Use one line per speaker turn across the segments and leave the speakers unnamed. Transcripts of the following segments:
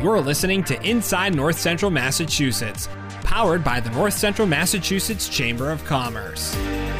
You're listening to Inside North Central Massachusetts, powered by the North Central Massachusetts Chamber of Commerce.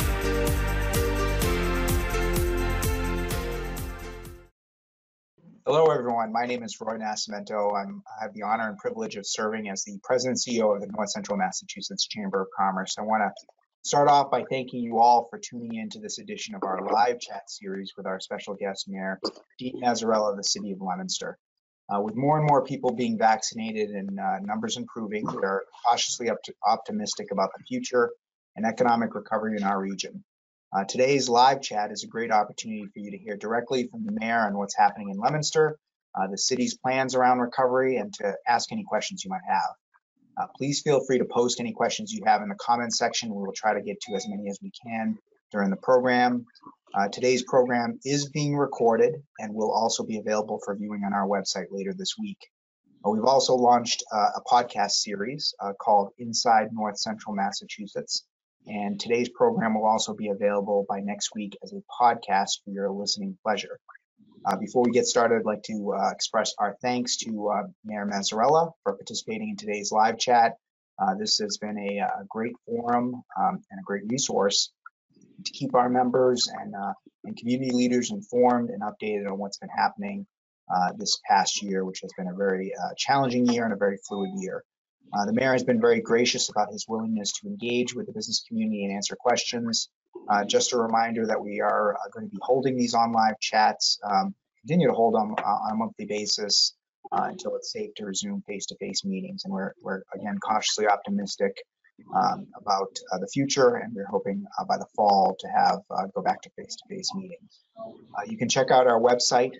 Hello, everyone. My name is Roy Nascimento. I have the honor and privilege of serving as the President and CEO of the North Central Massachusetts Chamber of Commerce. I want to start off by thanking you all for tuning in to this edition of our live chat series with our special guest, Mayor Dean Mazzarella of the City of Leominster. With more and more people being vaccinated and numbers improving, we are cautiously optimistic about the future and economic recovery in our region. Today's live chat is a great opportunity for you to hear directly from the mayor on what's happening in Leominster, the city's plans around recovery, and to ask any questions you might have. Please feel free to post any questions you have in the comments section. We will try to get to as many as we can during the program. Today's program is being recorded and will also be available for viewing on our website later this week. We've also launched a podcast series called Inside North Central Massachusetts. And today's program will also be available by next week as a podcast for your listening pleasure. Before we get started, I'd like to express our thanks to Mayor Mazzarella for participating in today's live chat. This has been a great forum and a great resource to keep our members and community leaders informed and updated on what's been happening this past year, which has been a very challenging year and a very fluid year. The mayor has been very gracious about his willingness to engage with the business community and answer questions. Just a reminder that we are going to be holding these on live chats, continue to hold them on a monthly basis until it's safe to resume face-to-face meetings. And we're again, cautiously optimistic about the future, and we're hoping by the fall to have go back to face-to-face meetings. You can check out our website,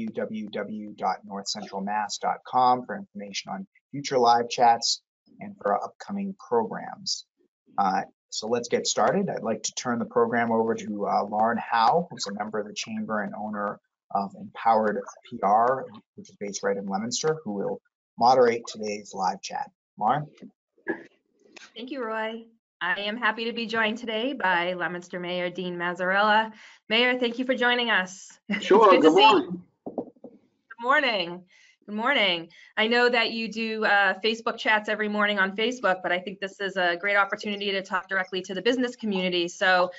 www.northcentralmass.com, for information on future live chats and for our upcoming programs. So let's get started. I'd like to turn the program over to Lauren Howe, who's a member of the Chamber and owner of Empowered PR, which is based right in Leominster, who will moderate today's live chat. Lauren?
Thank you, Roy. I am happy to be joined today by Leominster Mayor Dean Mazzarella. Mayor, thank you for joining us.
Sure, good morning.
Good morning. Good morning. I know that you do Facebook chats every morning on Facebook, but I think this is a great opportunity to talk directly to the business community. So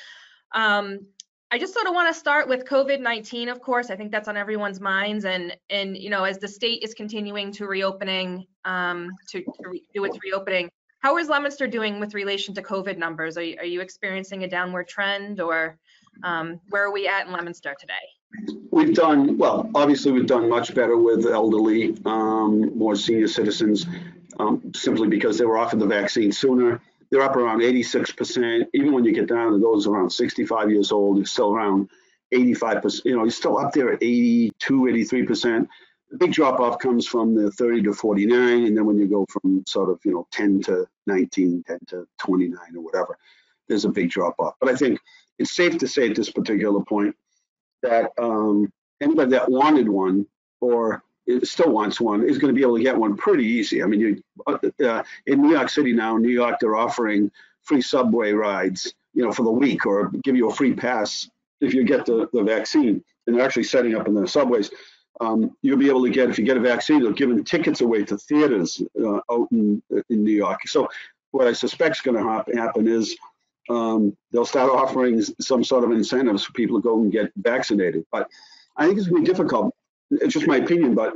I just sort of want to start with COVID-19, of course. I think that's on everyone's minds. And you know, as the state is continuing to reopening, do its reopening, how is Leominster doing with relation to COVID numbers? Are you experiencing a downward trend, or where are we at in Leominster today?
We've done, well, obviously we've done much better with elderly, more senior citizens, simply because they were offered the vaccine sooner. They're up around 86%. Even when you get down to those around 65 years old, you're still around 85%. You know, you're still up there at 82, 83%. The big drop off comes from the 30 to 49. And then when you go from sort of, you know, 10 to 19, 10 to 29 or whatever, there's a big drop off. But I think it's safe to say at this particular point that anybody that wanted one or still wants one is going to be able to get one pretty easy. I mean, in New York City now, New York, they're offering free subway rides, you know, for the week, or give you a free pass if you get the vaccine. And they're actually setting up in the subways. You'll be able to get, if you get a vaccine, they're giving tickets away to theaters out in New York. So what I suspect is going to happen is they'll start offering some sort of incentives for people to go and get vaccinated. But I think it's going to be difficult. It's just my opinion, but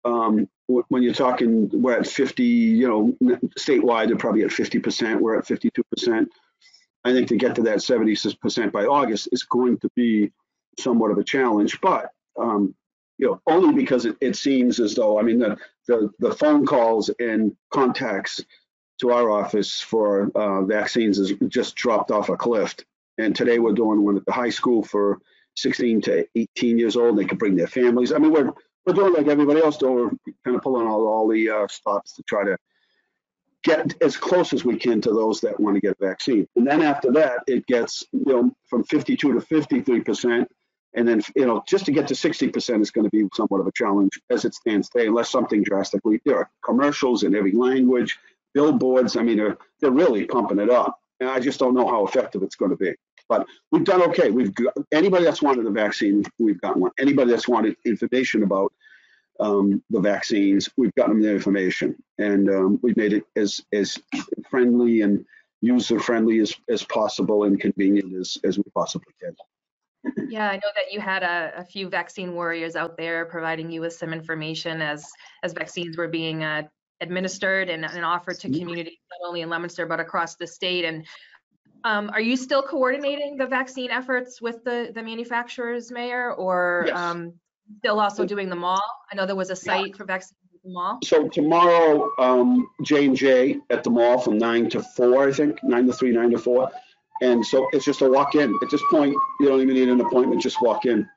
when you're talking, we're at 50, you know, statewide, they're probably at 50%, we're at 52%. I think to get to that 76% by August is going to be somewhat of a challenge, but you know, only because it seems as though, I mean, the phone calls and contacts to our office for vaccines has just dropped off a cliff. And today we're doing one at the high school for 16 to 18 years old. They can bring their families. I mean, we're doing like everybody else doing. We're kind of pulling all the stops to try to get as close as we can to those that want to get a vaccine. And then after that, it gets, you know, from 52 to 53%. And then, you know, just to get to 60% is going to be somewhat of a challenge as it stands today, unless something drastically. There are commercials in every language, billboards. I mean, they're really pumping it up. And I just don't know how effective it's going to be. But we've done okay. We've got, anybody that's wanted a vaccine, we've got one. Anybody that's wanted information about the vaccines, we've gotten them the information, and we've made it as friendly and user-friendly as possible and convenient as we possibly can.
Yeah, I know that you had a few vaccine warriors out there providing you with some information as vaccines were being administered and offered to communities, not only in Leominster, but across the state. And are you still coordinating the vaccine efforts with the manufacturers, Mayor, or
Yes.
still also doing them all? I know there was a site for vaccines at the mall.
So tomorrow, J&J at the mall from 9 to 4, I think, 9 to 3, 9 to 4. And so it's just a walk-in. At this point, you don't even need an appointment, just walk in.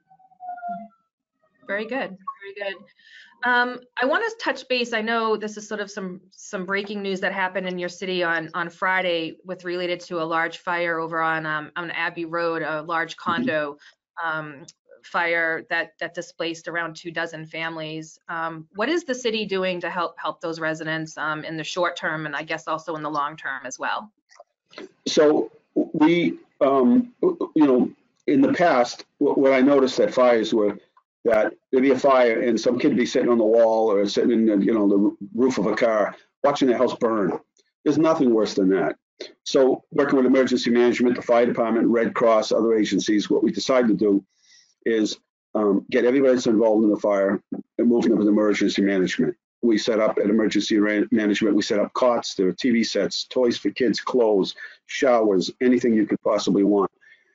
Very good, very good. I want to touch base. I know this is sort of some breaking news that happened in your city on Friday with related to a large fire over on Abbey Road, a large condo fire that displaced around 24 families. What is the city doing to help those residents in the short term, and I guess also in the long term as well?
So we, in the past, what I noticed at fires were that there'd be a fire and some kid would be sitting on the wall or sitting in the roof of a car watching their house burn. There's nothing worse than that. So working with emergency management, the fire department, Red Cross, other agencies, what we decided to do is get everybody that's involved in the fire and moving them with emergency management. We set up at emergency management, we set up cots, there are TV sets, toys for kids, clothes, showers, anything you could possibly want.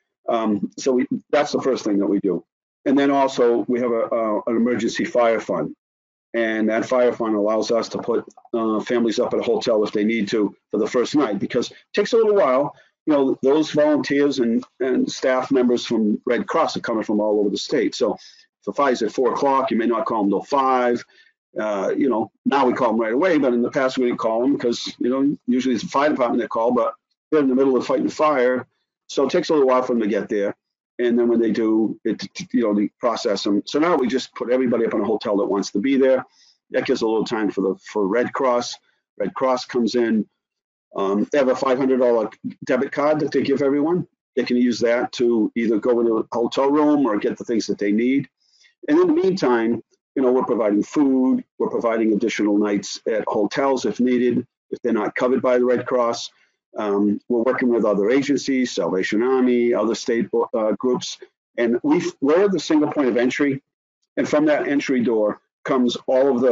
So that's the first thing that we do. And then also we have an emergency fire fund. And that fire fund allows us to put families up at a hotel if they need to for the first night, because it takes a little while. Those volunteers and staff members from Red Cross are coming from all over the state. So if the fire's at 4 o'clock, you may not call them till 5. Now we call them right away, but in the past we didn't call them because, usually it's the fire department that call, but they're in the middle of fighting the fire. So it takes a little while for them to get there. And then when they do, they process them. So now we just put everybody up in a hotel that wants to be there. That gives a little time for Red Cross. Red Cross comes in. They have a $500 debit card that they give everyone. They can use that to either go into a hotel room or get the things that they need. And in the meantime, we're providing food. We're providing additional nights at hotels if needed, if they're not covered by the Red Cross. We're working with other agencies, Salvation Army, other state groups, and we're the single point of entry. And from that entry door comes all of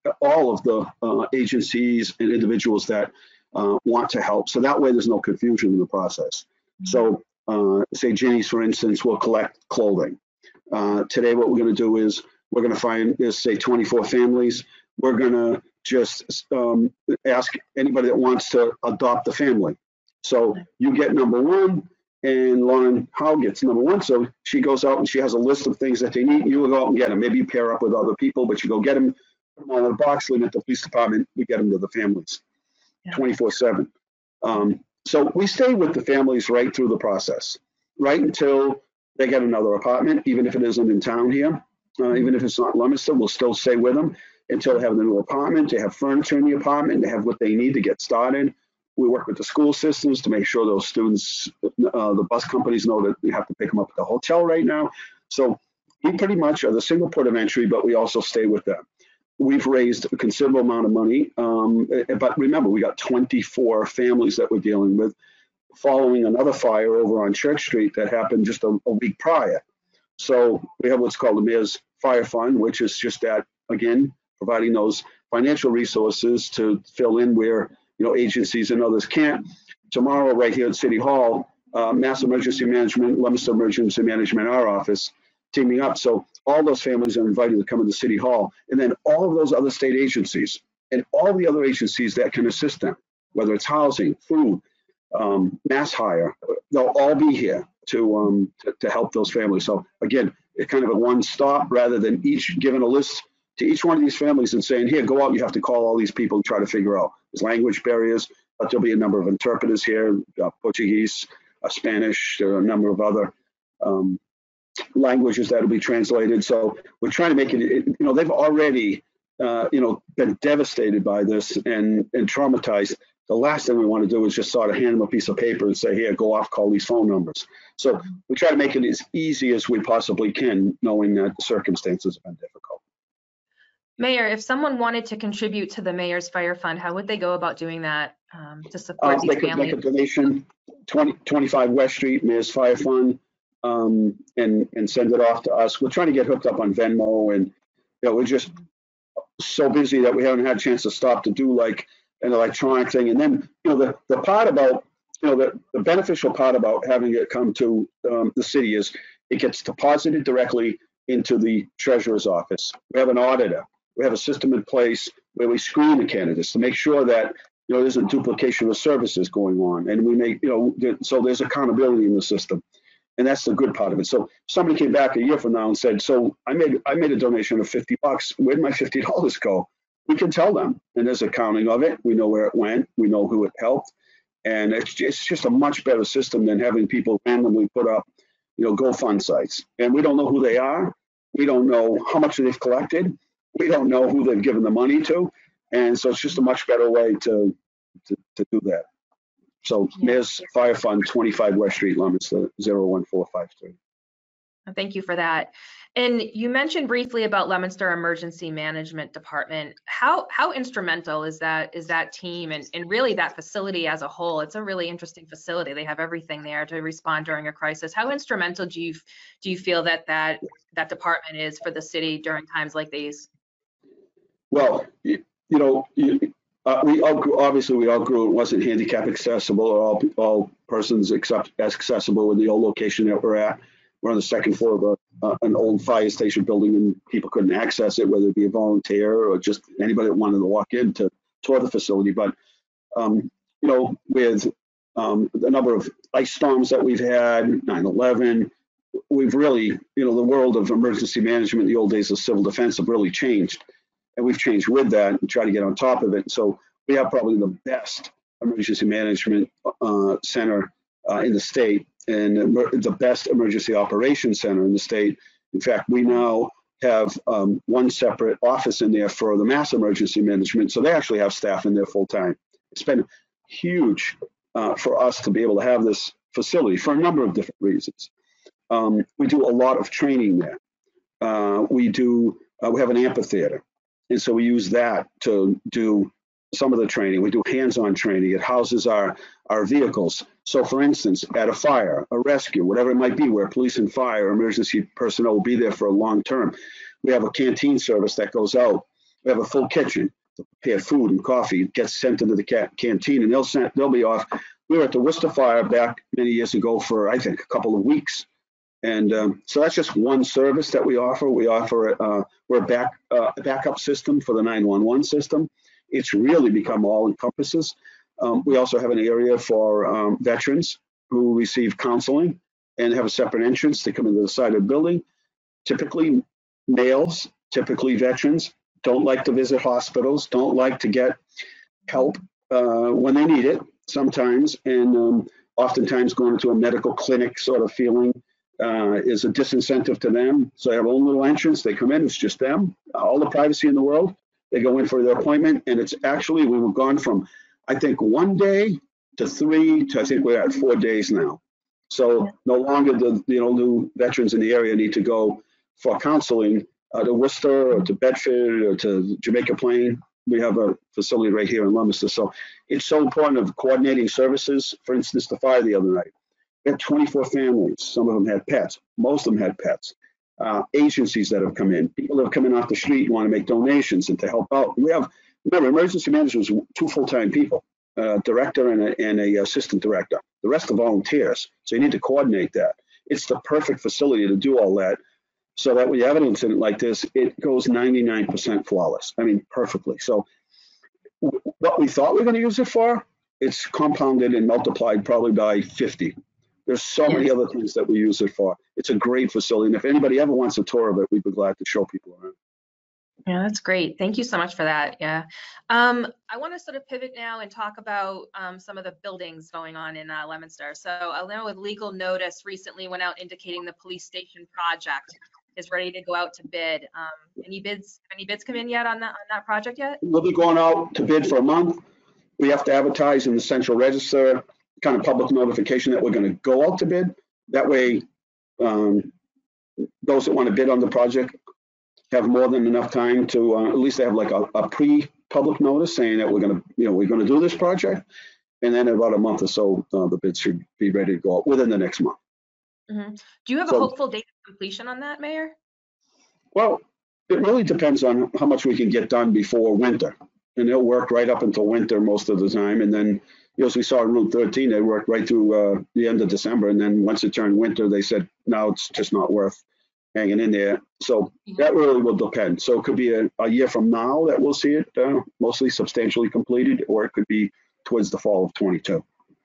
the agencies and individuals that want to help. So that way there's no confusion in the process. So say Jenny's, for instance, will collect clothing. Today what we're going to do is we're going to find, say 24 families. We're going to just ask anybody that wants to adopt a family. So you get number 1 and Lauren Howe gets number 1. So she goes out and she has a list of things that they need. You will go out and get them. Maybe you pair up with other people, but you go get them, put them all in a box, leave them at the police department. We get them to the families 24/7. So we stay with the families right through the process, right until they get another apartment, even if it isn't in town here, even if it's not Leominster, we'll still stay with them until they have the new apartment, they have furniture in the apartment, they have what they need to get started. We work with the school systems to make sure those students, the bus companies know that we have to pick them up at the hotel right now. So we pretty much are the single port of entry, but we also stay with them. We've raised a considerable amount of money, but remember, we got 24 families that we're dealing with following another fire over on Church Street that happened just a week prior. So we have what's called the Mayor's Fire Fund, which is just that, again, providing those financial resources to fill in where agencies and others can't. Tomorrow, right here at City Hall, Mass Emergency Management, Leominster Emergency Management, our office, teaming up. So all those families are invited to come into City Hall, and then all of those other state agencies and all the other agencies that can assist them, whether it's housing, food, mass hire, they'll all be here to help those families. So again, it's kind of a one-stop rather than each giving a list to each one of these families and saying, here, go out, you have to call all these people and try to figure out. There's language barriers, but there'll be a number of interpreters here, Portuguese, Spanish, there are a number of other languages that will be translated. So we're trying to make it, they've already, been devastated by this and traumatized. The last thing we want to do is just sort of hand them a piece of paper and say, here, go off, call these phone numbers. So we try to make it as easy as we possibly can, knowing that the circumstances have been difficult.
Mayor, if someone wanted to contribute to the Mayor's Fire Fund, how would they go about doing that to support
They
these
could make
families?
a donation, 25 West Street, Mayor's Fire Fund, and send it off to us. We're trying to get hooked up on Venmo, and we're just so busy that we haven't had a chance to stop to do like an electronic thing. And then, the part about, the beneficial part about having it come to the city is it gets deposited directly into the treasurer's office. We have an auditor. We have a system in place where we screen the candidates to make sure that there isn't duplication of services going on, and we make so there's accountability in the system, and that's the good part of it. So somebody came back a year from now and said, "So I made a donation of $50. Where'd my $50 go?" We can tell them, and there's accounting of it. We know where it went. We know who it helped, and it's just a much better system than having people randomly put up GoFund sites, and we don't know who they are. We don't know how much they've collected. We don't know who they've given the money to. And so it's just a much better way to do that. So Mayor's Fire Fund, 25 West Street, Leominster, 01453.
Thank you for that. And you mentioned briefly about Leominster Emergency Management Department. How instrumental is that team and really that facility as a whole? It's a really interesting facility. They have everything there to respond during a crisis. How instrumental do you feel that department is for the city during times like these?
Well, we all grew. It wasn't handicap accessible, or all persons accessible in the old location that we're at. We're on the second floor of an old fire station building, and people couldn't access it, whether it be a volunteer or just anybody that wanted to walk in to tour the facility. But with the number of ice storms that we've had, 9/11, we've really, the world of emergency management, the old days of civil defense, have really changed. And we've changed with that and try to get on top of it. So we have probably the best emergency management center in the state, and the best emergency operations center in the state. In fact, we now have one separate office in there for the mass emergency management. So they actually have staff in there full time. It's been huge for us to be able to have this facility for a number of different reasons. We do a lot of training there. We have an amphitheater. And so we use that to do some of the training. We do hands-on training. It houses our vehicles. So for instance, at a fire, a rescue, whatever it might be, where police and fire, emergency personnel will be there for a long term, we have a canteen service that goes out. We have a full kitchen to prepare food and coffee. It gets sent into the canteen, and they'll be off. We were at the Worcester fire back many years ago for, I think, a couple of weeks. And so that's just one service that we offer. We're a backup system for the 911 system. It's really become all encompasses. We also have an area for veterans who receive counseling and have a separate entrance. They come into the side of the building. Typically males, typically veterans, don't like to visit hospitals, don't like to get help when they need it sometimes. And oftentimes going to a medical clinic sort of feeling is a disincentive to them. So they have a own little entrance. They come in, it's just them, all the privacy in the world. They go in for their appointment, and it's actually, we've gone from, I think, 1 day to 3 to I think we're at 4 days now. So no longer do new veterans in the area need to go for counseling to Worcester or to Bedford or to Jamaica Plain. We have a facility right here in Leominster. So it's so important of coordinating services. For instance, the fire the other night. We had 24 families. Some of them had pets. Most of them had pets. Agencies that have come in. People that have come in off the street and want to make donations and to help out. Remember, emergency management is 2 full-time people, a director and a assistant director. The rest are volunteers. So you need to coordinate that. It's the perfect facility to do all that, so that when you have an incident like this, it goes 99% flawless. I mean, perfectly. So what we thought we were going to use it for, it's compounded and multiplied probably by 50. There's so many other things that we use it for. It's a great facility. And if anybody ever wants a tour of it, we'd be glad to show people around.
Yeah, that's great. Thank you so much for that. Yeah. I want to sort of pivot now and talk about some of the buildings going on in Leominster. So I know with legal notice recently went out indicating the police station project is ready to go out to bid. Any bids come in yet on that project yet?
We'll be going out to bid for a month. We have to advertise in the Central Register, kind of public notification that we're going to go out to bid. That way, those that want to bid on the project have more than enough time to at least have like a pre-public notice saying that we're going to do this project, and then in about a month or so, the bids should be ready to go out within the next month.
Do you have a hopeful date of completion on that, Mayor?
Well, it really depends on how much we can get done before winter, and they'll work right up until winter most of the time, and then as we saw in Route 13, they worked right through the end of December, and then once it turned winter, they said, no, it's just not worth hanging in there. So that really will depend. So it could be a year from now that we'll see it mostly substantially completed, or it could be towards the fall of 22.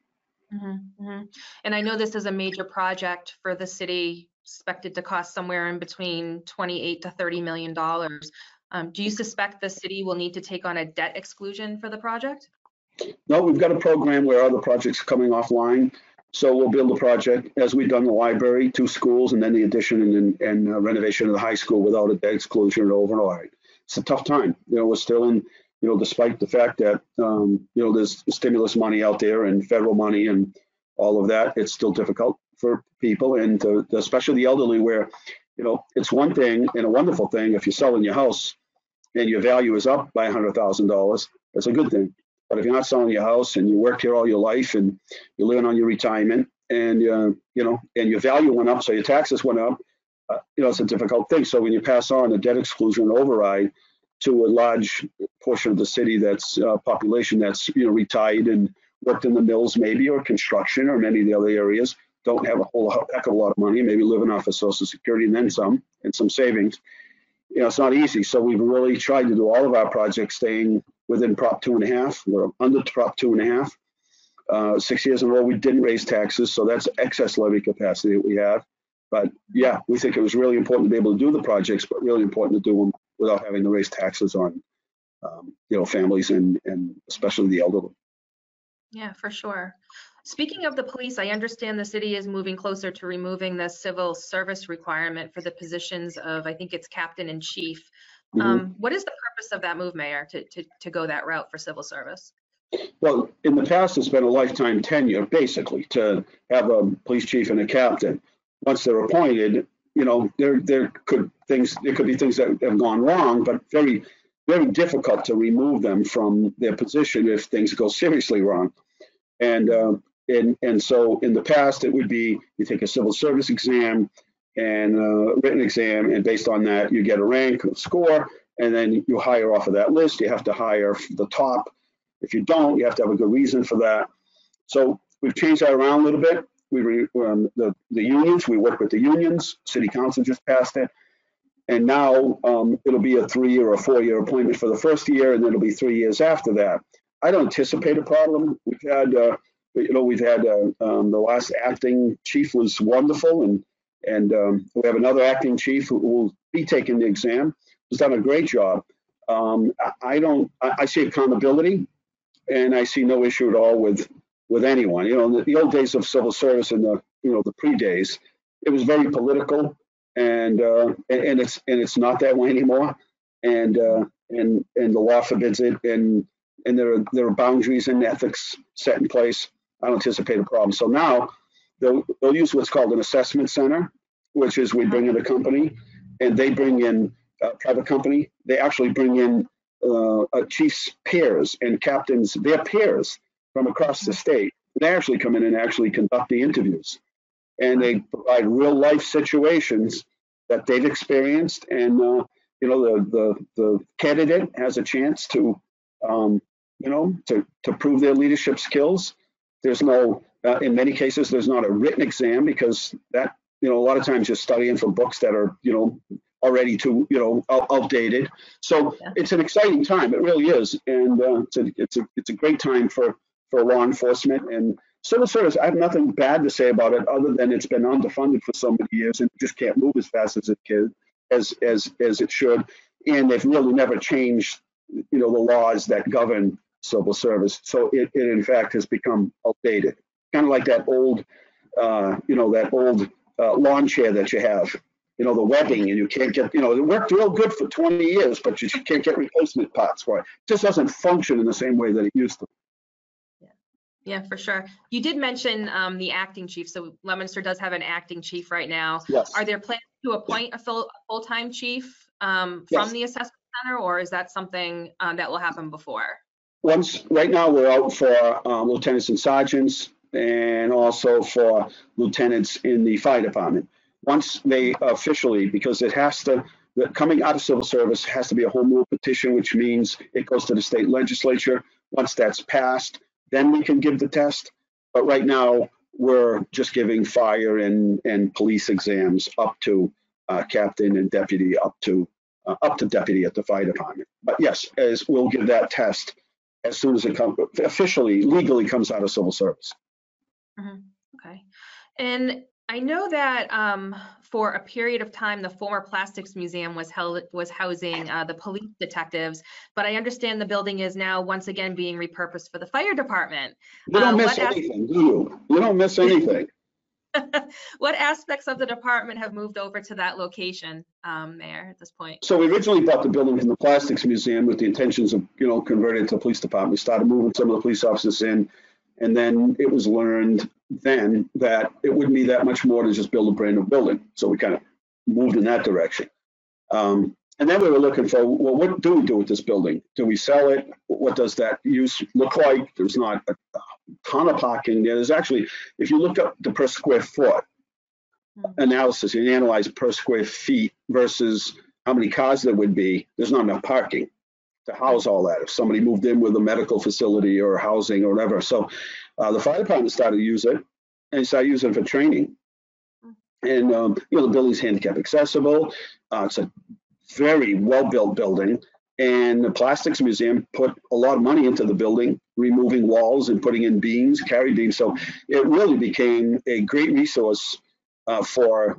And I know this is a major project for the city, expected to cost somewhere in between $28 to $30 million. Do you suspect the city will need to take on a debt exclusion for the project?
No, we've got a program where other projects are coming offline. So we'll build a project, as we've done the library, 2 schools, and then the addition and renovation of the high school without a debt exclusion override. It's a tough time. We're still in, despite the fact that, there's stimulus money out there and federal money and all of that, it's still difficult for people, and especially the elderly, where, it's one thing and a wonderful thing if you're selling your house and your value is up by $100,000. That's a good thing. But if you're not selling your house and you worked here all your life and you're living on your retirement and, and your value went up, so your taxes went up, it's a difficult thing. So when you pass on a debt exclusion override to a large portion of the city that's population that's, retired and worked in the mills maybe, or construction, or many of the other areas, don't have a whole heck of a lot of money, maybe living off of Social Security and then some, and some savings. It's not easy. So we've really tried to do all of our projects staying within Prop 2.5. We're under Prop 2.5. 6 years in a row, we didn't raise taxes, so that's excess levy capacity that we have. But yeah, we think it was really important to be able to do the projects, but really important to do them without having to raise taxes on, families and especially the elderly.
Yeah, for sure. Speaking of the police, I understand the city is moving closer to removing the civil service requirement for the positions of, I think it's captain and chief. What is the purpose of that move, Mayor, to go that route for civil service?
Well, in the past, it's been a lifetime tenure, basically, to have a police chief and a captain. Once they're appointed, there could be things that have gone wrong, but very, very difficult to remove them from their position if things go seriously wrong. And so in the past, it would be you take a civil service exam and a written exam, and based on that, you get a rank, a score, and then you hire off of that list. You have to hire the top. If you don't, you have to have a good reason for that. So we've changed that around a little bit. The unions, we work with the unions. City Council just passed it. And now it'll be a 3-year or a 4-year appointment for the first year, and then it'll be 3 years after that. I don't anticipate a problem. We've had the last acting chief was wonderful, and we have another acting chief who will be taking the exam. Has done a great job. I see accountability, and I see no issue at all with anyone. In the old days of civil service and the pre-days, it was very political, and it's not that way anymore. And the law forbids it, and there are boundaries and ethics set in place. I don't anticipate a problem. So now they'll use what's called an assessment center, which is we bring in a company, and they bring in a private company. They actually bring in a chief's peers and captains, their peers from across the state. They actually come in and actually conduct the interviews, and they provide real life situations that they've experienced, and the candidate has a chance to prove their leadership skills. There's no, in many cases, there's not a written exam, because that, a lot of times you're studying from books that are, already too, outdated. So it's an exciting time. It really is. And it's a great time for law enforcement and civil service. I have nothing bad to say about it, other than it's been underfunded for so many years and just can't move as fast as it can, as it should. And they've really never changed, the laws that govern civil service. So it in fact has become outdated, kind of like that old, lawn chair that you have, the webbing, and you can't get, it worked real good for 20 years, but you can't get replacement parts for it. It just doesn't function in the same way that it used to.
Yeah, for sure. You did mention the acting chief. So Leominster does have an acting chief right now.
Yes.
Are there plans to appoint a full-time chief from
Yes.
the assessment center, or is that something that will happen before?
Right now we're out for lieutenants and sergeants, and also for lieutenants in the fire department. Once they officially, because it has to, coming out of civil service has to be a home rule petition, which means it goes to the state legislature. Once that's passed, then we can give the test. But right now, we're just giving fire and police exams up to captain and deputy, up to deputy at the fire department. But yes, as we'll give that test as soon as it officially, legally comes out of civil service.
Okay. And I know that for a period of time, the former Plastics Museum was housing the police detectives, but I understand the building is now once again being repurposed for the fire department.
You don't miss anything, do you? You don't miss anything.
What aspects of the department have moved over to that location, Mayor, at this point?
So we originally bought the building from the Plastics Museum with the intentions of, converting it to the police department. We started moving some of the police officers in, and then it was learned then that it wouldn't be that much more to just build a brand new building. So we kind of moved in that direction. And then we were looking for, well, what do we do with this building? Do we sell it? What does that use look like? There's not a ton of parking there. There's actually, if you look up the per square foot analysis, you analyze per square feet versus how many cars there would be, there's not enough parking to house all that. If somebody moved in with a medical facility or housing or whatever. So the fire department started to use it and started using it for training. And, the building's handicap accessible. It's a very well-built building. And the Plastics Museum put a lot of money into the building, removing walls and putting in beams, carry beams. So it really became a great resource for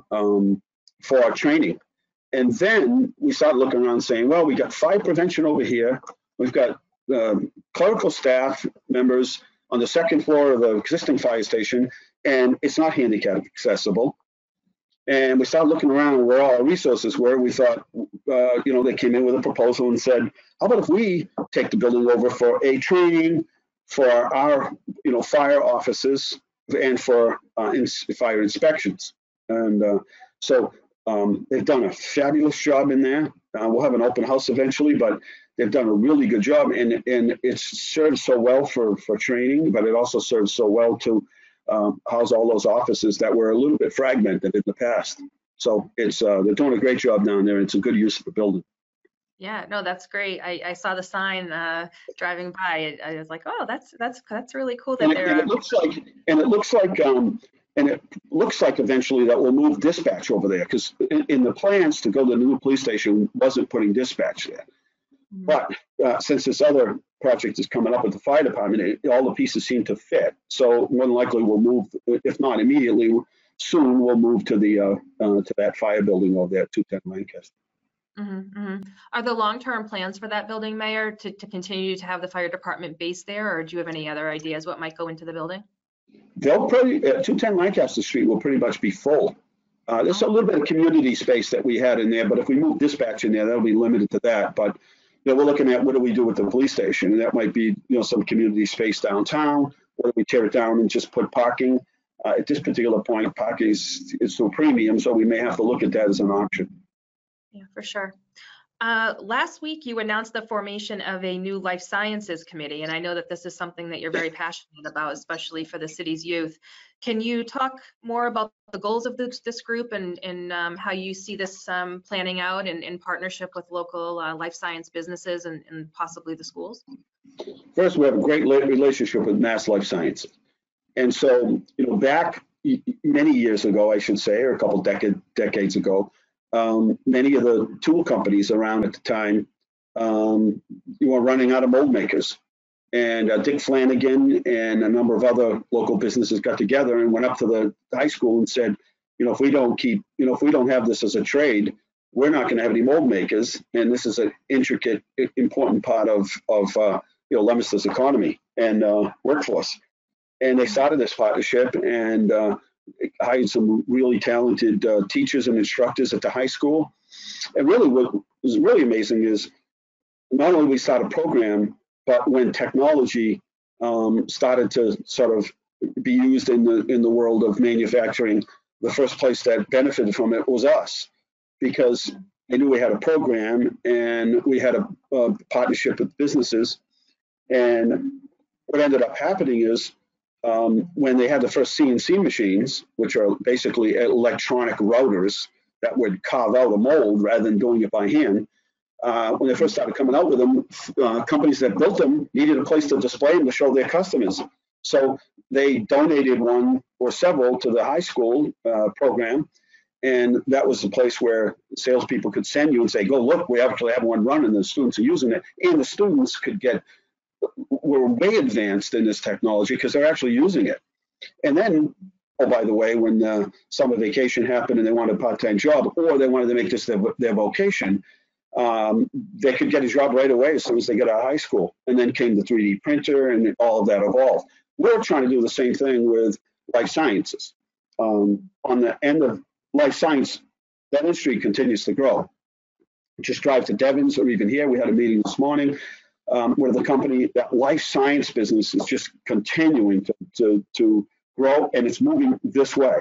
our training. And then we started looking around saying, well, we got fire prevention over here. We've got clerical staff members on the second floor of the existing fire station, and it's not handicap accessible. And we started looking around where all our resources were. We thought, they came in with a proposal and said, how about if we take the building over for a training for our, fire officers and for fire inspections. And so they've done a fabulous job in there. We'll have an open house eventually, but they've done a really good job. And it serves so well for training, but it also serves so well to house all those offices that were a little bit fragmented in the past. So it's they're doing a great job down there. It's a good use of the building.
Yeah, no, that's great. I saw the sign driving by. I was like, oh, that's really cool that they're.
It looks like eventually that we'll move dispatch over there, because in the plans to go to the new police station wasn't putting dispatch there. But since this other project is coming up with the fire department, all the pieces seem to fit. So more than likely we'll move, if not immediately, soon we'll move to the to that fire building over there at 210 Lancaster.
Are there long-term plans for that building, Mayor, to continue to have the fire department based there, or do you have any other ideas what might go into the building?
They'll probably 210 Lancaster Street will pretty much be full. There's a little bit of community space that we had in there, but if we move dispatch in there, that'll be limited to that. But we're looking at what do we do with the police station, and that might be some community space downtown. Or do we tear it down and just put parking? At this particular point, parking is so premium, so we may have to look at that as an option.
Yeah, for sure. Last week, you announced the formation of a new life sciences committee, and I know that this is something that you're very passionate about, especially for the city's youth. Can you talk more about the goals of this group and how you see this planning out in partnership with local life science businesses and possibly the schools?
First, we have a great relationship with Mass Life Sciences. And so, back many years ago, I should say, or a couple decades ago, many of the tool companies around at the time, were running out of mold makers. And Dick Flanagan and a number of other local businesses got together and went up to the high school and said, if we don't have this as a trade, we're not going to have any mold makers. And this is an intricate, important part of Leominster's economy and workforce. And they started this partnership and hired some really talented teachers and instructors at the high school. And really what was really amazing is not only we started a program, but when technology started to sort of be used in the world of manufacturing, the first place that benefited from it was us. Because they knew we had a program, and we had a partnership with businesses. And what ended up happening is when they had the first CNC machines, which are basically electronic routers that would carve out a mold rather than doing it by hand, when they first started coming out with them, companies that built them needed a place to display them to show their customers. So they donated one or several to the high school program, and that was the place where salespeople could send you and say, go look, we actually have one running, the students are using it, and the students were way advanced in this technology because they're actually using it. And then, oh, by the way, when the summer vacation happened and they wanted a part-time job, or they wanted to make this their vocation, they could get a job right away as soon as they got out of high school. And then came the 3D printer, and all of that evolved. We're trying to do the same thing with life sciences. On the end of life science, that industry continues to grow. Just drive to Devon's or even here. We had a meeting this morning where the company, that life science business is just continuing to grow, and it's moving this way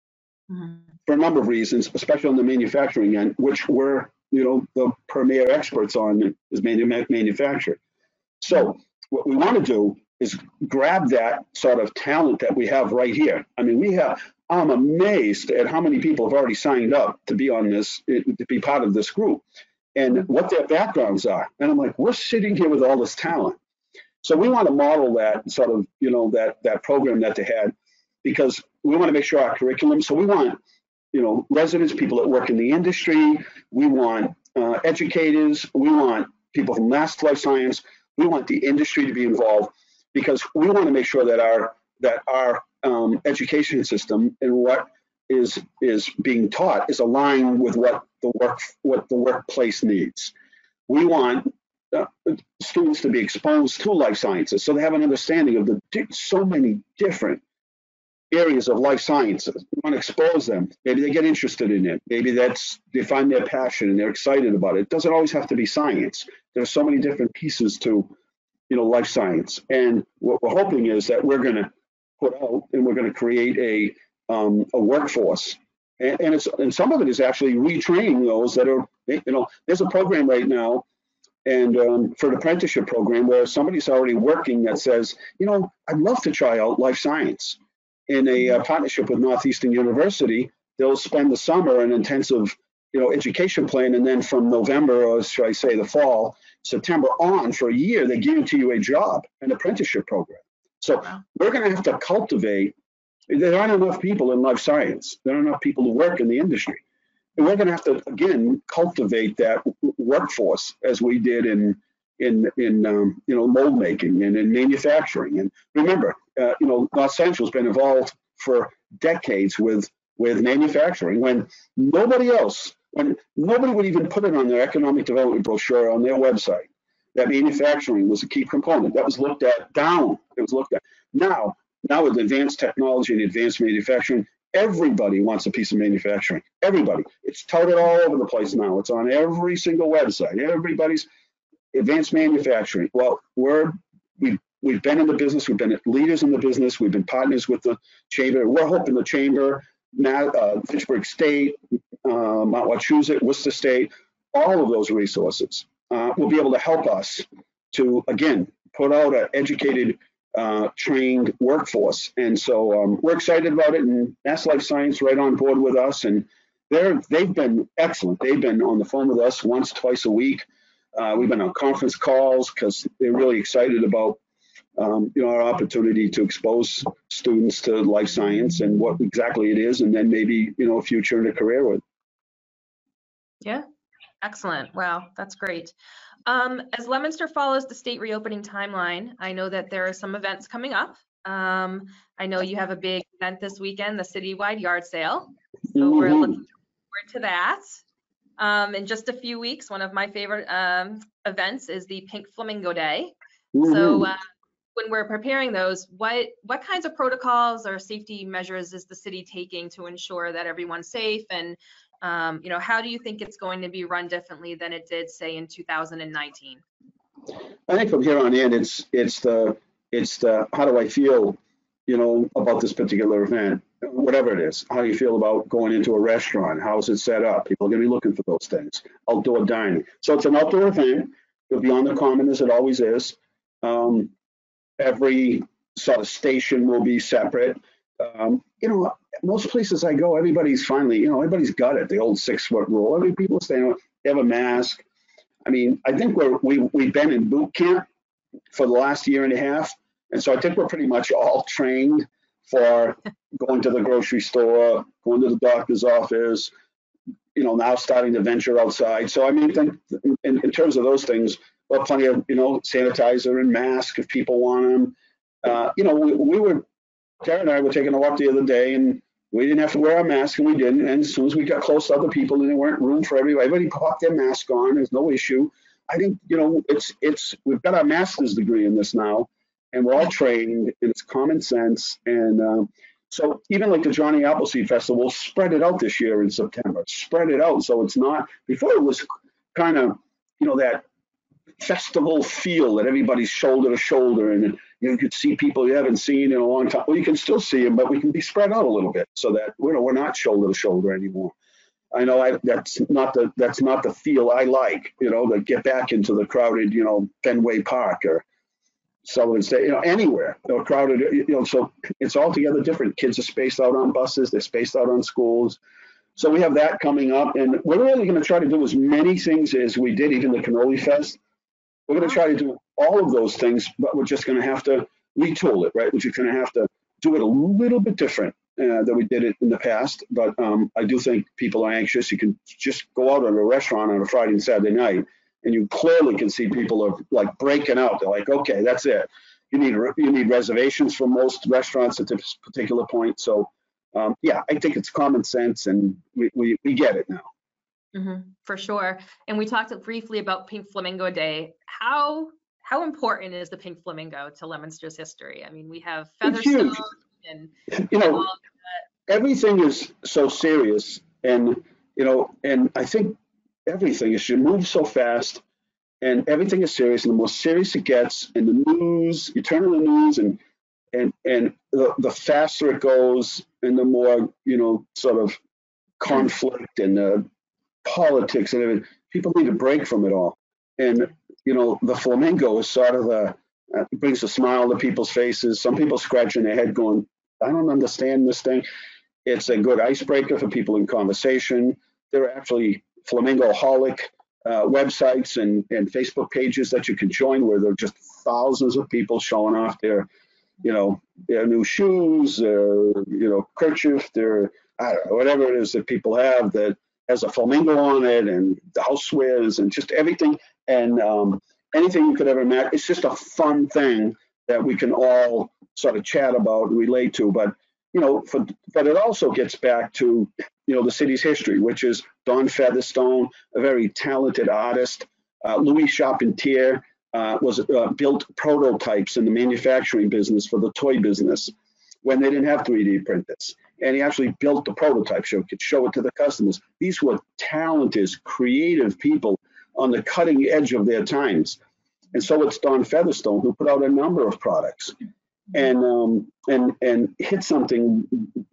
for a number of reasons, especially on the manufacturing end, which we're the premier experts on is manufacturing. So what we want to do is grab that sort of talent that we have right here. I mean, I'm amazed at how many people have already signed up to be on this, to be part of this group, and what their backgrounds are. And I'm like, we're sitting here with all this talent. So we want to model that sort of, that program that they had, because we want to make sure our curriculum, so we want, residents, people that work in the industry, we want educators, we want people from life science, we want the industry to be involved, because we want to make sure that our education system and what is being taught is aligned with what the workplace needs. We want students to be exposed to life sciences, so they have an understanding of so many different areas of life sciences. We want to expose them. Maybe they get interested in it. Maybe they find their passion and they're excited about it. It doesn't always have to be science. There's so many different pieces to life science. And what we're hoping is that we're going to put out and we're going to create a workforce. And some of it is actually retraining those that are, there's a program right now, and for an apprenticeship program where somebody's already working that says, I'd love to try out life science. In a partnership with Northeastern University, they'll spend the summer in intensive, education plan, and then from November, or should I say the fall, September on for a year, they guarantee you a job, an apprenticeship program. So we're going to have to cultivate. There aren't enough people in life science. There aren't enough people to work in the industry, and we're going to have to again cultivate that workforce as we did in mold making and in manufacturing. And remember, North Central's been involved for decades with manufacturing when nobody would even put it on their economic development brochure on their website. That manufacturing was a key component. That was looked at down. It was looked at. Now with advanced technology and advanced manufacturing, everybody wants a piece of manufacturing. Everybody. It's touted all over the place now. It's on every single website. Everybody's advanced manufacturing. Well, we've been in the business. We've been leaders in the business. We've been partners with the chamber. We're hoping the chamber, Fitchburg State, Mount Wachusett, Worcester State, all of those resources will be able to help us to, again, put out an educated, trained workforce. And so we're excited about it, and Mass Life Science right on board with us. And they've been excellent. They've been on the phone with us once, twice a week. We've been on conference calls because they're really excited about our opportunity to expose students to life science and what exactly it is, and then maybe a future and a career with.
Yeah, excellent. Wow, that's great. As Leominster follows the state reopening timeline, I know that there are some events coming up. I know you have a big event this weekend, the citywide yard sale. So we're looking forward to that. In just a few weeks, one of my favorite events is the Pink Flamingo Day. So when we're preparing those, what kinds of protocols or safety measures is the city taking to ensure that everyone's safe? And how do you think it's going to be run differently than it did, say, in 2019?
I think from here on in, it's the how do I feel, about this particular event. whatever it is. How do you feel about going into a restaurant? How is it set up? People are going to be looking for those things. Outdoor dining. So it's an outdoor event. It'll be on the common as it always is. Every sort of station will be separate. Most places I go, everybody's everybody's got it. The old 6-foot rule. People stay. They have a mask. I mean, I think we've been in boot camp for the last year and a half, and so I think we're pretty much all trained for going to the grocery store, going to the doctor's office. Now starting to venture outside. So I mean, I think in terms of those things, we'll have plenty of sanitizer and mask if people want them. Tara and I were taking a walk the other day, and we didn't have to wear our mask, and we didn't. And as soon as we got close to other people, and there weren't room for everybody popped their mask on. There's no issue. I think we've got our master's degree in this now, and we're all trained, and it's common sense. And so even like the Johnny Appleseed Festival, we'll spread it out this year in September. Spread it out, so it's not. Before it was kind of that festival feel that everybody's shoulder to shoulder, and you could see people you haven't seen in a long time. Well, you can still see them, but we can be spread out a little bit so that we're not shoulder to shoulder anymore. I know that's not the feel I like, to get back into the crowded, Fenway Park or Sullivan State, anywhere, crowded, so it's altogether different. Kids are spaced out on buses, they're spaced out on schools. So we have that coming up, and we're really going to try to do as many things as we did, even the Cannoli Fest. We're going to try to do all of those things, but we're just going to have to retool it, right? We're just going to have to do it a little bit different than we did it in the past. But I do think people are anxious. You can just go out to a restaurant on a Friday and Saturday night, and you clearly can see people are like breaking out. They're like, okay, that's it. You need reservations for most restaurants at this particular point. So I think it's common sense, and we get it now.
For sure. And we talked briefly about Pink Flamingo Day. How important is the Pink Flamingo to Leominster's history? I mean, we have Featherstone and
everything is so serious, and I think everything is should move so fast, and everything is serious, and the more serious it gets, and the news, you turn on the news, and the faster it goes, and the more sort of conflict and politics and everything. People need a break from it all, and the flamingo is sort of it brings a smile to people's faces. Some people scratching their head going, I don't understand this thing. It's a good icebreaker for people in conversation. There are actually flamingo-holic websites and Facebook pages that you can join where there are just thousands of people showing off their new shoes, kerchief, their, I don't know, whatever it is that people have that has a flamingo on it, and the housewares and just everything, and anything you could ever imagine. It's just a fun thing that we can all sort of chat about and relate to. But but it also gets back to the city's history, which is Don Featherstone, a very talented artist. Louis Charpentier built prototypes in the manufacturing business for the toy business when they didn't have 3D printers. And he actually built the prototype so he could show it to the customers. These were talented, creative people on the cutting edge of their times. And so it's Don Featherstone who put out a number of products and hit something,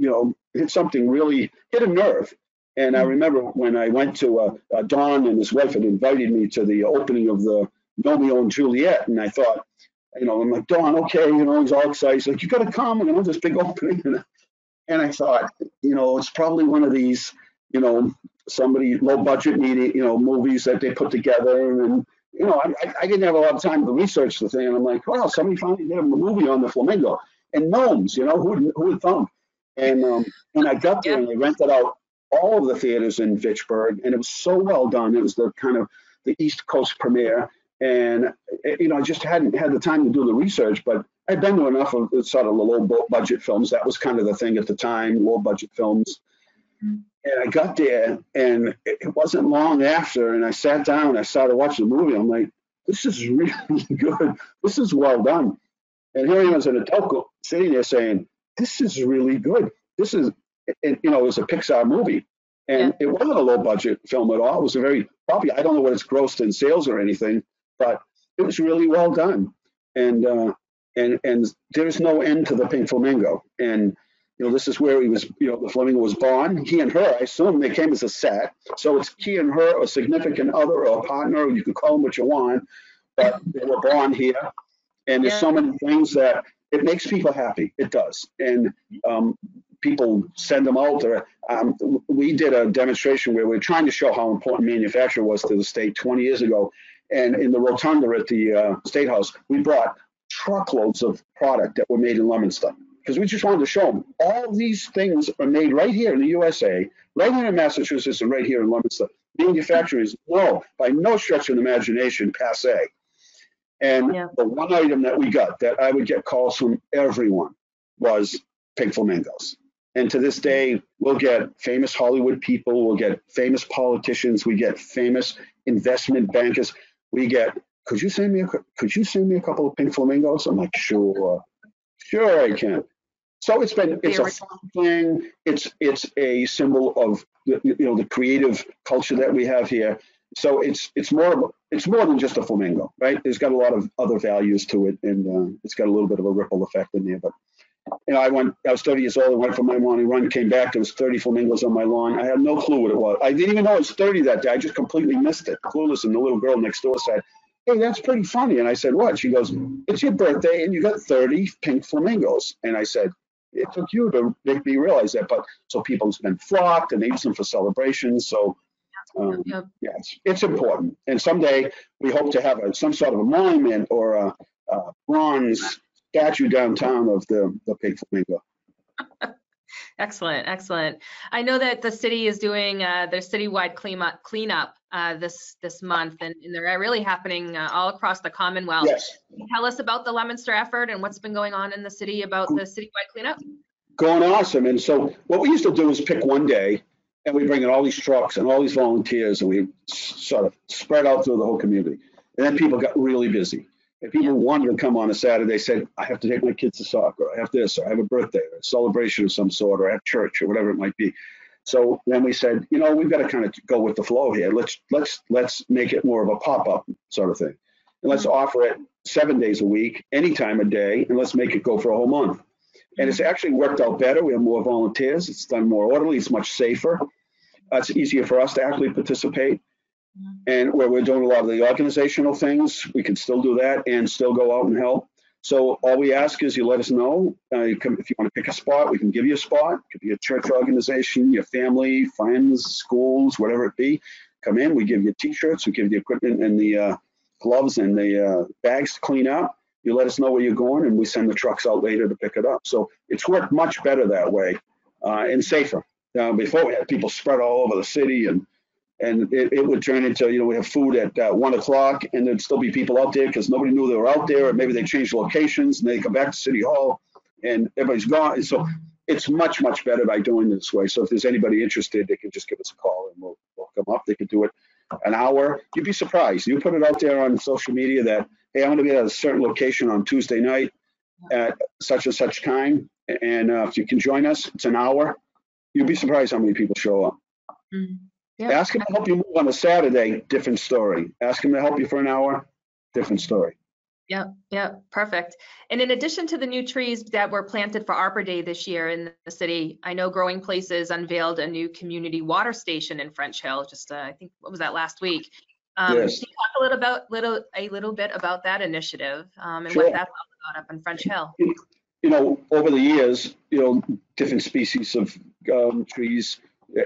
really hit a nerve. And I remember when I went to Don and his wife had invited me to the opening of the Romeo and Juliet, and I thought, I'm like, Don, okay, he's all excited. He's like, you got to come, this big opening. And I thought, it's probably one of these, somebody low budget movies that they put together. And, I didn't have a lot of time to research the thing. And I'm like, wow, somebody finally did a movie on the flamingo and gnomes, who would thunk? And I got there and they rented out all of the theaters in Fitchburg, and it was so well done. It was the kind of the East Coast premiere. And, I just hadn't had the time to do the research, but I'd been to enough of sort of the low budget films. That was kind of the thing at the time, low budget films. And I got there, and it wasn't long after, and I sat down, I started watching the movie. I'm like, this is really good. This is well done. And here I was an adult sitting there saying, this is really good. This is, it was a Pixar movie. And it wasn't a low budget film at all. It was probably, I don't know what it's grossed in sales or anything, but it was really well done. And there's no end to the Pink Flamingo. And This is where he was, the flamingo was born. He and her, I assume they came as a set. So it's he and her, a significant other or a partner, you can call them what you want, but they were born here. And there's so many things that it makes people happy. It does. And people send them out. We did a demonstration where we were trying to show how important manufacturing was to the state 20 years ago. And in the rotunda at the State House, we brought truckloads of product that were made in Leominster, because we just wanted to show them all these things are made right here in the USA, right here in Massachusetts, and right here in Leominster. Manufacturing is by no stretch of the imagination, passe. And the one item that we got that I would get calls from everyone was pink flamingos. And to this day, we'll get famous Hollywood people, we'll get famous politicians, we get famous investment bankers. We get, could you send me a couple of pink flamingos? I'm like, sure I can. So it's a fun thing. It's a symbol of the creative culture that we have here. So it's more than just a flamingo, right? There's got a lot of other values to it, and it's got a little bit of a ripple effect in there. But I was 30 years old. I went for my morning run, came back. There was 30 flamingos on my lawn. I had no clue what it was. I didn't even know it was 30 that day. I just completely missed it. Clueless. And the little girl next door said, "Hey, that's pretty funny." And I said, "What?" She goes, "It's your birthday, and you got 30 pink flamingos." And I said, "It took you to make me realize that." But so people have been flocked, and they use them for celebrations. So it's important. And someday we hope to have some sort of a monument or a bronze statue downtown of the pink flamingo.
Excellent. I know that the city is doing their citywide cleanup this month, and they're really happening all across the Commonwealth.
Yes.
Can you tell us about the Leominster effort and what's been going on in the city about the citywide cleanup?
Going awesome. And so what we used to do is pick one day, and we bring in all these trucks and all these volunteers, and we sort of spread out through the whole community. And then people got really busy. And people wanted to come on a Saturday, said, "I have to take my kids to soccer, I have this, or I have a birthday, or a celebration of some sort, or I have church, or whatever it might be." So then we said, we've got to kind of go with the flow here. Let's make it more of a pop-up sort of thing. And let's offer it 7 days a week, any time of day, and let's make it go for a whole month. And it's actually worked out better. We have more volunteers. It's done more orderly. It's much safer. It's easier for us to actually participate. And where we're doing a lot of the organizational things, we can still do that and still go out and help. So all we ask is you let us know. If you want to pick a spot, we can give you a spot. It could be a church organization, your family, friends, schools, whatever it be. Come in, we give you T-shirts, we give you the equipment and the gloves and the bags to clean up. You let us know where you're going, and we send the trucks out later to pick it up. So it's worked much better that way and safer. Before we had people spread all over the city, and it would turn into, we have food at 1 o'clock, and there'd still be people out there because nobody knew they were out there, or maybe they changed locations and they come back to City Hall and everybody's gone. And so it's much, much better by doing it this way. So if there's anybody interested, they can just give us a call and we'll come up. They could do it an hour. You'd be surprised. You put it out there on social media that, "Hey, I'm going to be at a certain location on Tuesday night at such and such time. And if you can join us, it's an hour." You'd be surprised how many people show up.
Mm-hmm. Yeah.
Ask them to help you move on a Saturday, different story. Ask them to help you for an hour, different story.
Yeah, perfect. And in addition to the new trees that were planted for Arbor Day this year in the city, I know Growing Places unveiled a new community water station in French Hill. Just I think, what was that, last week?
Yes.
Can you talk a little bit about that initiative and
Sure.
what that's all about up in French Hill?
Over the years, different species of trees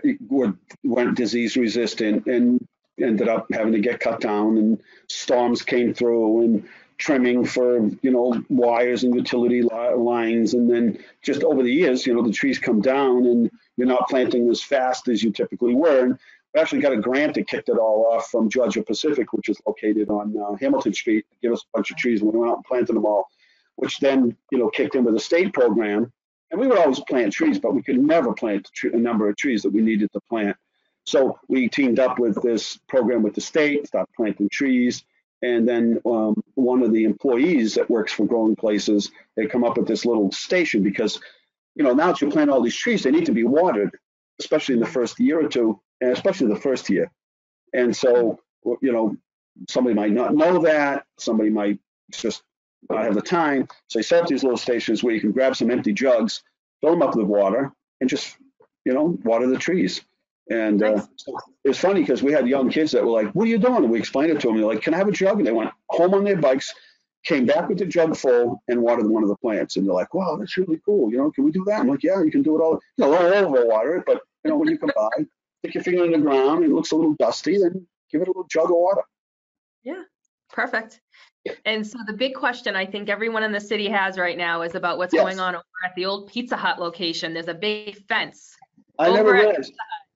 weren't disease resistant and ended up having to get cut down, and storms came through and trimming for, wires and utility lines. And then just over the years, the trees come down and you're not planting as fast as you typically were. And we actually got a grant that kicked it all off from Georgia Pacific, which is located on Hamilton Street, to give us a bunch of trees, and we went out and planted them all, which then, kicked in with a state program. And we would always plant trees, but we could never plant a number of trees that we needed to plant. So we teamed up with this program with the state, started planting trees. And then one of the employees that works for Growing Places, they come up with this little station because, now that you plant all these trees, they need to be watered, especially in the first year or two, and especially the first year. And so, somebody might not know that, somebody might just not have the time. So they set up these little stations where you can grab some empty jugs fill them up with water, and just, water the trees. And it's funny because we had young kids that were like, what are you doing? And we explained it to them. They're like, can I have a jug? And they went home on their bikes, came back with the jug full and watered one of the plants. And they're like, wow, that's really cool. Can we do that? I'm like, yeah, you can do it all. All over water it, but when you can buy, stick your finger in the ground and it looks a little dusty, then give it a little jug of water.
Yeah, perfect. And so the big question I think everyone in the city has right now is about what's going on over at the old Pizza Hut location. There's a big fence.
I never realized.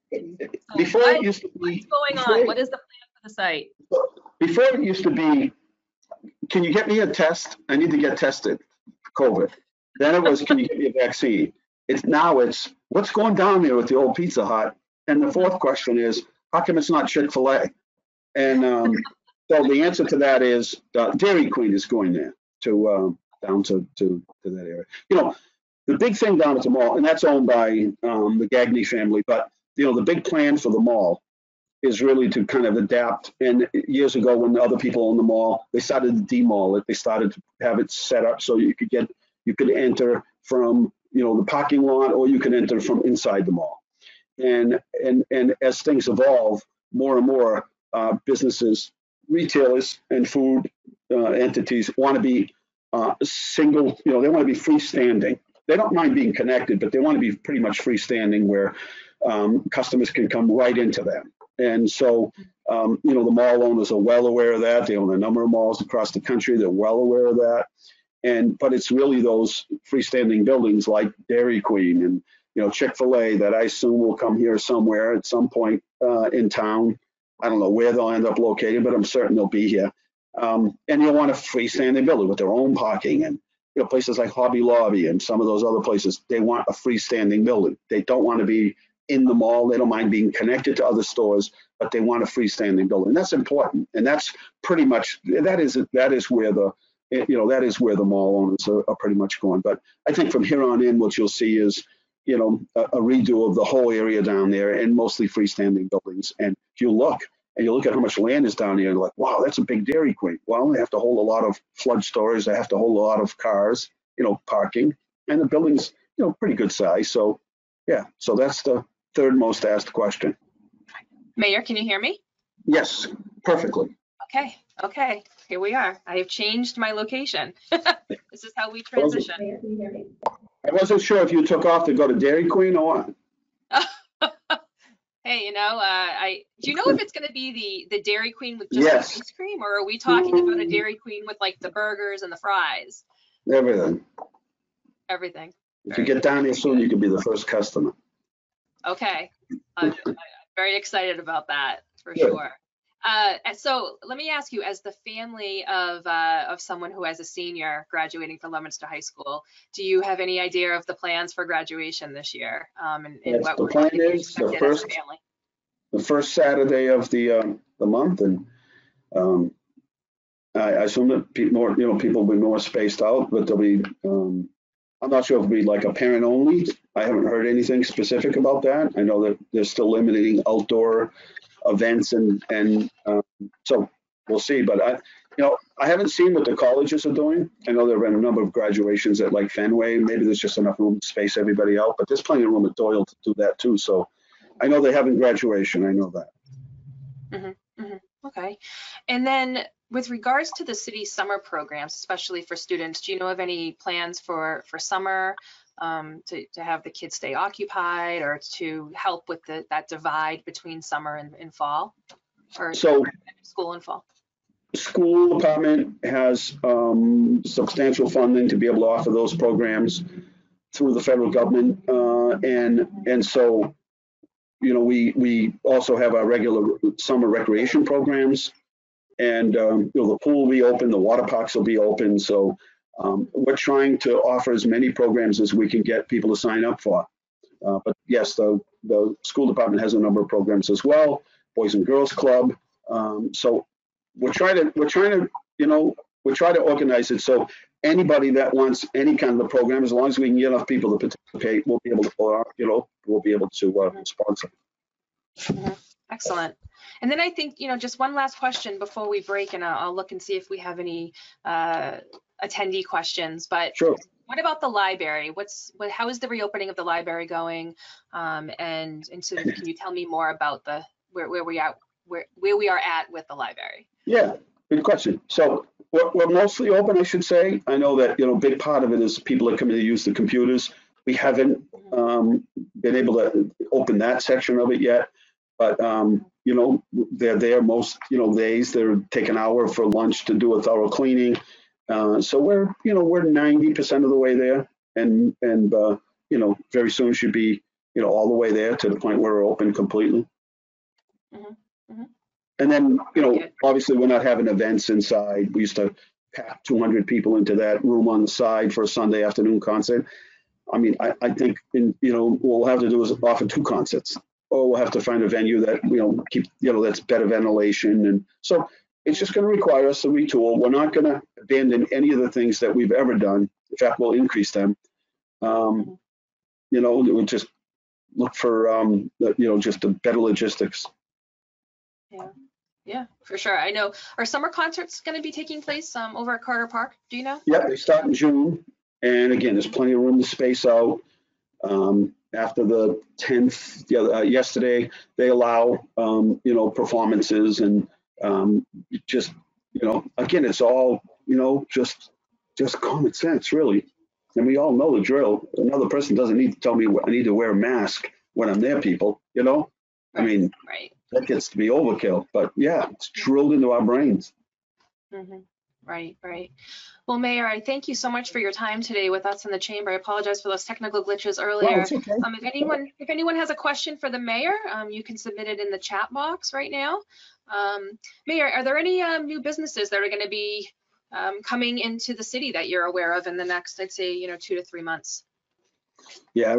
Before it used to be.
What's going on? What is the plan for the site?
Before it used to be, can you get me a test? I need to get tested for COVID. Then it was, can you get me a vaccine? Now it's what's going down there with the old Pizza Hut? And the fourth question is, how come it's not Chick-fil-A? And so the answer to that is Dairy Queen is going there down to that area. The big thing down at the mall, and that's owned by the Gagne family, but the big plan for the mall is really to kind of adapt. And years ago, when other people owned the mall, they started to demall it. They started to have it set up so you could enter from the parking lot, or you could enter from inside the mall. And as things evolve, more and more businesses, retailers, and food entities want to be single. They want to be freestanding. They don't mind being connected, but they want to be pretty much freestanding, where customers can come right into them. And so, the mall owners are well aware of that. They own a number of malls across the country. They're well aware of that. But it's really those freestanding buildings like Dairy Queen and, Chick-fil-A that I assume will come here somewhere at some point in town. I don't know where they'll end up located, but I'm certain they'll be here. And you'll want a freestanding building with their own parking, and places like Hobby Lobby and some of those other places, they want a freestanding building. They don't want to be in the mall. They don't mind being connected to other stores, but they want a freestanding building. That's important. And that's pretty much, that is where the mall owners are pretty much going. But I think from here on in, what you'll see is, a redo of the whole area down there, and mostly freestanding buildings. And if you look at how much land is down here, and like, wow, that's a big Dairy Queen. Well, they have to hold a lot of flood storage. They have to hold a lot of cars, parking, and the building's, pretty good size. So, yeah, so that's the third most asked question.
Mayor, can you hear me?
Yes, perfectly.
Okay, here we are. I have changed my location. This is how we transition.
I wasn't sure if you took off to go to Dairy Queen or what.
Hey, do you know if it's going to be the Dairy Queen with just the ice cream, or are we talking about a Dairy Queen with like the burgers and the fries?
Everything. If you get down here soon, you can be the first customer.
Okay. I'm very excited about that for sure. So let me ask you, as the family of someone who has a senior graduating from Leominster High School, do you have any idea of the plans for graduation this year?
Yes, what the plan is the first Saturday of the month, and I assume that people will be more spaced out, but there'll be. I'm not sure if it'll be like a parent only. I haven't heard anything specific about that. I know that they're still limiting outdoor events, and so we'll see. But I haven't seen what the colleges are doing. I know there have been a number of graduations at like Fenway. Maybe there's just enough room to space everybody out, but there's plenty of room at Doyle to do that too. So I know they have graduation. I know that.
Okay. And then with regards to the city's summer programs, especially for students, do you know of any plans for summer to have the kids stay occupied, or to help with that divide between summer and fall, or school and fall?
School department has substantial funding to be able to offer those programs through the federal government, and so we also have our regular summer recreation programs, and the pool will be open, the water parks will be open. So we're trying to offer as many programs as we can get people to sign up for. But yes, the school department has a number of programs as well, Boys and Girls Club. So we're trying to organize it so anybody that wants any kind of a program, as long as we can get enough people to participate, we'll be able to sponsor.
Excellent. And then I think, just one last question before we break, and I'll look and see if we have any attendee questions. But
sure.
What about the library? How is the reopening of the library going? And sort of, can you tell me more about where we are at with the library?
Yeah, good question. So we're mostly open, I should say. I know that, a big part of it is people that come in to use the computers. We haven't been able to open that section of it yet, but they're there most days. They're take an hour for lunch to do a thorough cleaning. So we're 90% of the way there, and very soon should be all the way there to the point where we're open completely.
Mm-hmm. Mm-hmm.
And then obviously we're not having events inside. We used to pack 200 people into that room on the side for a Sunday afternoon concert. I mean, I think what we'll have to do is offer 2 concerts, or we'll have to find a venue that keep that's better ventilation, and so it's just going to require us to retool. We're not going to abandon any of the things that we've ever done. In fact, we'll increase them. We'll just look for just a better logistics.
Yeah, for sure. I know. Are summer concerts going to be taking place over at Carter Park? Do you know?
Yeah, they start in June. And again, there's plenty of room to space out. After the 10th, yesterday, they allow, performances and again, it's all, just common sense, really. And we all know the drill. Another person doesn't need to tell me I need to wear a mask when I'm near people,
Right.
I mean,
right.
That gets to be overkill, but yeah, it's drilled into our brains.
Mm-hmm. Right. Well, Mayor, I thank you so much for your time today with us in the chamber. I apologize for those technical glitches earlier.
Well, it's okay.
If anyone has a question for the mayor, you can submit it in the chat box right now. Mayor, are there any new businesses that are going to be coming into the city that you're aware of in the next, I'd say, 2 to 3 months?
Yeah,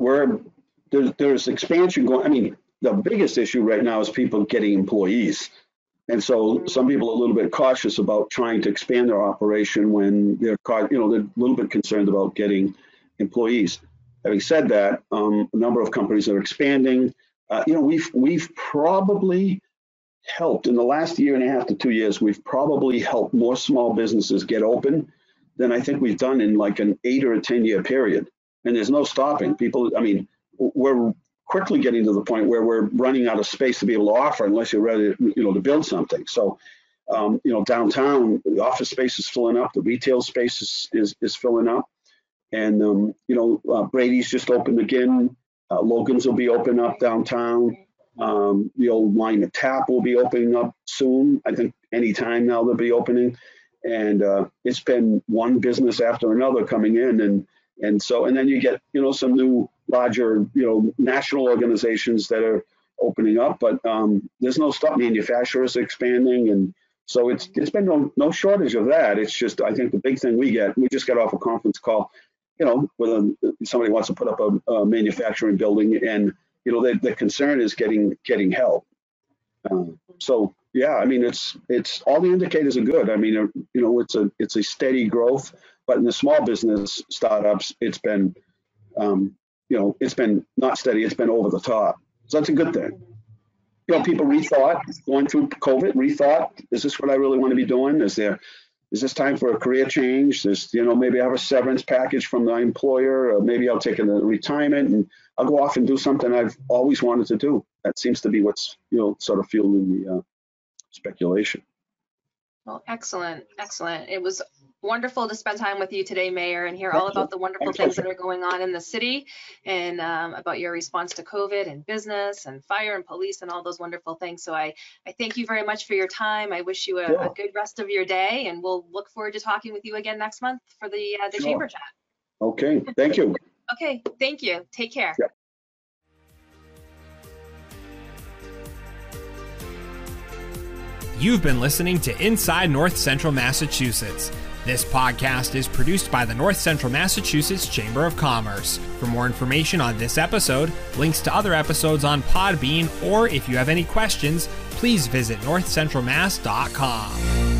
there's expansion going. I mean, the biggest issue right now is people getting employees. And so some people are a little bit cautious about trying to expand their operation when they're a little bit concerned about getting employees. Having said that, a number of companies are expanding. We've probably helped in the last 1.5 to 2 years, we've probably helped more small businesses get open than I think we've done in like an 8 or a 10-year period. And there's no stopping. People, I mean, we're quickly getting to the point where we're running out of space to be able to offer unless you're ready, to build something. So, downtown, the office space is filling up, the retail space is filling up, and Brady's just opened again. Logan's will be open up downtown. The old Line of Tap will be opening up soon. I think any time now they'll be opening, and it's been one business after another coming in, and then you get some new larger national organizations that are opening up, but there's no stop. Manufacturers expanding, and so it's been no shortage of that. It's just, I think the big thing we just got off a conference call, whether somebody wants to put up a manufacturing building, and the concern is getting help. So yeah, I mean, it's all the indicators are good. I mean, it's a steady growth, but in the small business startups, it's been it's been not steady. It's been over the top. So that's a good thing. People rethought going through COVID. Rethought: is this what I really want to be doing? Is this time for a career change? Maybe I have a severance package from my employer, or maybe I'll take a retirement and I'll go off and do something I've always wanted to do. That seems to be what's sort of fueling the speculation.
Well, excellent. It was wonderful to spend time with you today, Mayor, and hear all about the wonderful things that are going on in the city, and about your response to COVID and business and fire and police and all those wonderful things. So I thank you very much for your time. I wish you a good rest of your day, and we'll look forward to talking with you again next month for the chamber chat.
Okay, thank you.
Okay, thank you. Take care.
Yeah.
You've been listening to Inside North Central Massachusetts. This podcast is produced by the North Central Massachusetts Chamber of Commerce. For more information on this episode, links to other episodes on Podbean, or if you have any questions, please visit northcentralmass.com.